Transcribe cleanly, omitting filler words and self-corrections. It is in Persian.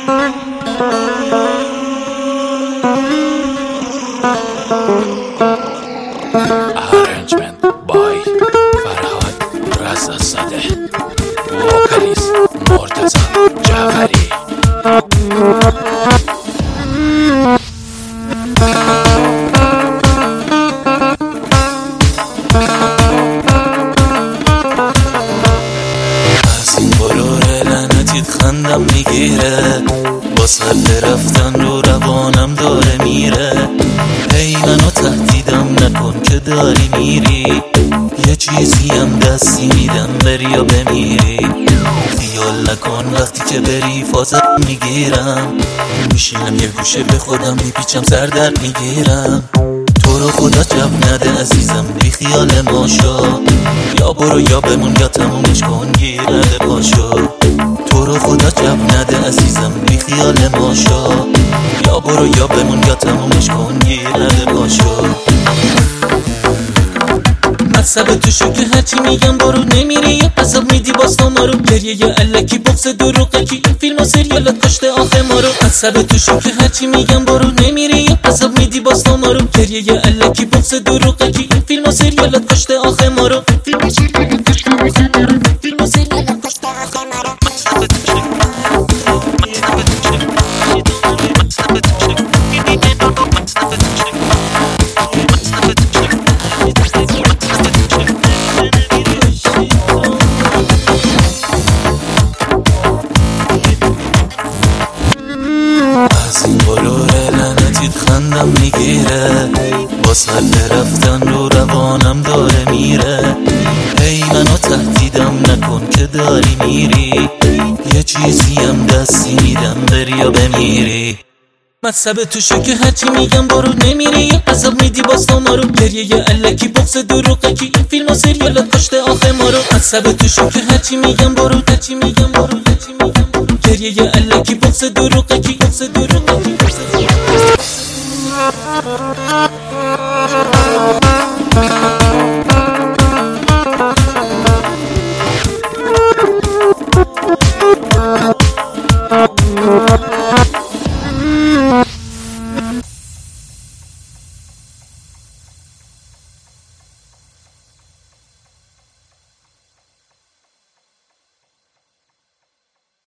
Arrangement by Farhad Raza Sadeh. Vocalist Mortaza Jafari. از این بلور لعنتیت خندم میگیره، با سر رفتن رو روانم داره میره. هی منو تهدیدم نکن که داری میری، یه چیزی هم دستی میدم بری یا بمیری. خیال نکن وقتی که بری فازم میگیرم، میشینم یه گوشه به خودم میپیچم سر درد میگیرم. تو رو خدا جب نده عزیزم بی خیال ماشا، یا برو یا بمون یا تمومش کن گیرنده پاشو. تو رو خدا جب نده عزیزم بی خیال ماشا، یا برو یا بمون یا تمومش کن گیرنده پاشو. مصبه توشو که هرچی میگم برو نمیری، یه عذاب میدی باز ما رو. گریه یه علکی بغض دروغه که این فیلم و سریالات کشته آخه ما رو. مصبه توشو که هرچی میگم برو نمیری، یه عذاب میدی باز ما رو. گریه یه علکی بغض دروغه که این فیلم و سریالات کشته آخه ما رو. فیلم و سریالات کشته آخه ما رو. فیلم و سریالات کشته آخه ما رو. از این بلور لعنتیت خندم میگیره، با سر رفتن رو روانم داره میره. هی منو تهدیدم نکن که داری میری، یه چیزی هم دستی میدم بری یا بمیری. مصبه توشو که هرچی میگم برو نمیری، یه عذاب میدی باز ما رو. گریه یه علکی بغض دروغه که این فیلم و سریالات کشته آخه ما رو. مصبه توشو که هرچی میگم برو، هرچی میگم برو، هرچی میگم برو. گریه یه علکی بغض دروغه که بغض دروغه که